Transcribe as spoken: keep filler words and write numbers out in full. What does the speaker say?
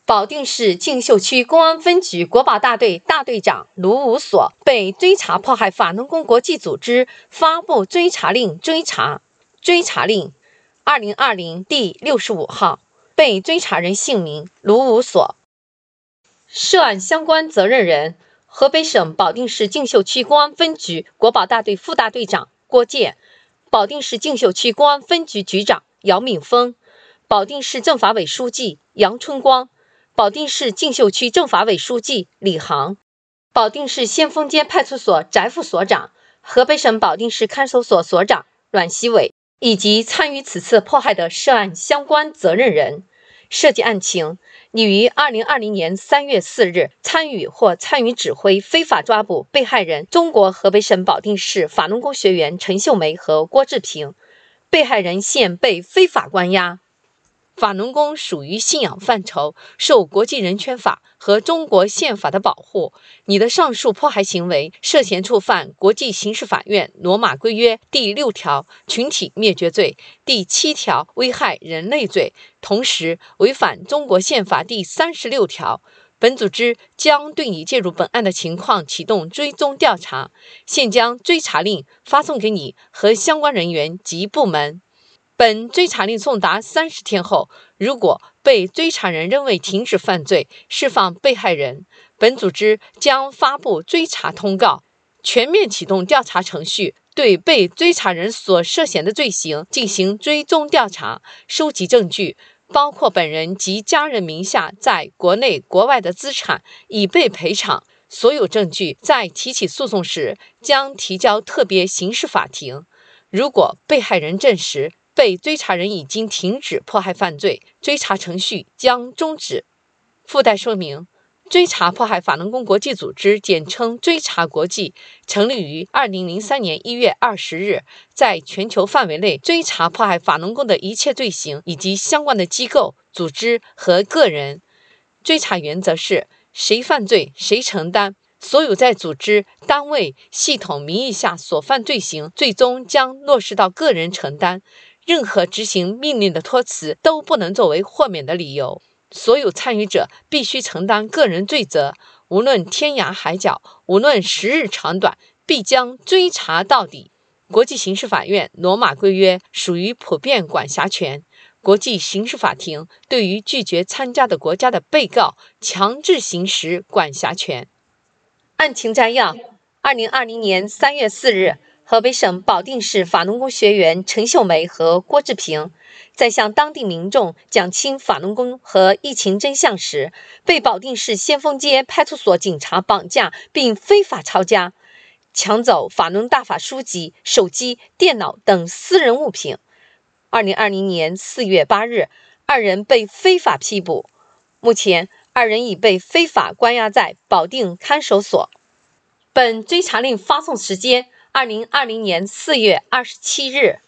保定市静秀区公安分局国保大队大队长卢武所被追查迫害法轮功国际组织发布追查令追查。追查令二零二零第六十五号，被追查人姓名卢武所。涉案相关责任人：河北省保定市静秀区公安分局国保大队副大队长郭健，保定市静秀区公安分局局长姚敏峰，保定市政法委书记杨春光，保定市静秀区政法委书记李航，保定市先锋街派出所翟副所长、河北省保定市看守所所长阮锡伟，以及参与此次迫害的涉案相关责任人。涉及案情，拟于二零二零年三月四日参与或参与指挥非法抓捕被害人中国河北省保定市法轮功学员陈秀梅和郭志平，被害人现被非法关押。法轮功属于信仰范畴，受国际人权法和中国宪法的保护。你的上述迫害行为涉嫌触犯国际刑事法院罗马规约第六条群体灭绝罪、第七条危害人类罪，同时违反中国宪法第三十六条。本组织将对你介入本案的情况启动追踪调查，现将追查令发送给你和相关人员及部门。本追查令送达三十天后，如果被追查人仍未停止犯罪，释放被害人，本组织将发布追查通告，全面启动调查程序，对被追查人所涉嫌的罪行进行追踪调查，收集证据，包括本人及家人名下在国内国外的资产，以备赔偿。所有证据在提起诉讼时将提交特别刑事法庭。如果被害人证实被追查人已经停止迫害犯罪，追查程序将终止。附带说明：追查迫害法轮功国际组织，简称追查国际，成立于二零零三年一月二十日，在全球范围内追查迫害法轮功的一切罪行以及相关的机构、组织和个人。追查原则是：谁犯罪谁承担。所有在组织、单位、系统名义下所犯罪行，最终将落实到个人承担。任何执行命令的托词都不能作为豁免的理由。所有参与者必须承担个人罪责，无论天涯海角，无论时日长短，必将追查到底。国际刑事法院罗马规约属于普遍管辖权，国际刑事法庭对于拒绝参加的国家的被告强制行使管辖权。案情摘要：二零二零年三月四日，河北省保定市法轮功学员陈秀梅和郭志平在向当地民众讲清法轮功和疫情真相时，被保定市先锋街派出所警察绑架并非法抄家，抢走法轮大法书籍、手机、电脑等私人物品。二零二零年四月八日，二人被非法批捕，目前二人已被非法关押在保定看守所。本追查令发送时间：二零二零年四月二十七日。